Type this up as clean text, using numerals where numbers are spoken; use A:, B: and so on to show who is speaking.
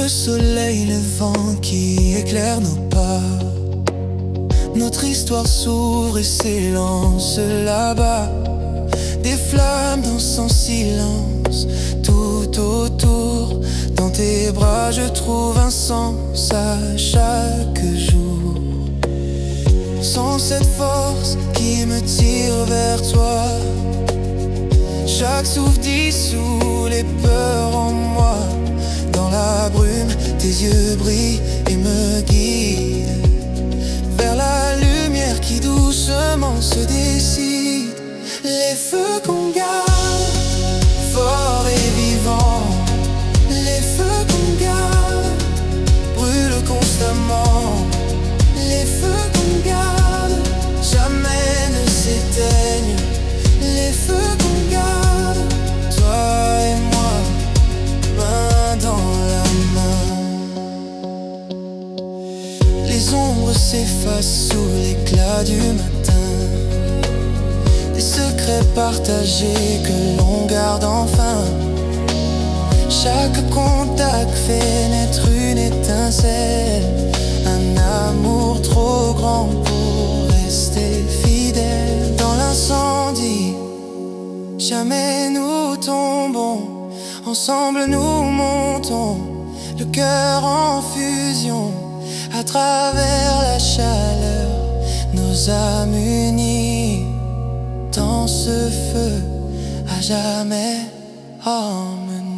A: soleil, le vent qui éclaire nos pas. Notre histoire s'ouvre et s'élance là-bas. Des flammes dansent en silence tout autour. Dans tes bras je trouve un sens à chaque jour. Sans cette force qui me tire vers toi, chaque souffle dissout les peurs en moi. Dans la brume, tes yeux brillent et me guident vers la lumière qui doucement se décide. Les feux qu'on garde, forts et vivants, les feux qu'on garde, brûlent constamment. Les feux qu'on garde, jamais ne s'éteignent. Les feux qu'on garde, toi et moi, main dans la main. Les ombres s'effacent sous l'éclat du matin. Des secrets partagés que l'on garde enfin. Chaque contact fait naître une étincelle. Un amour trop grand pour rester fidèle. Dans l'incendie, jamais nous tombons. Ensemble nous montons, le cœur en fusion. À travers la chaleur, nos âmes unies. Dans ce feu, à jamais harmonie.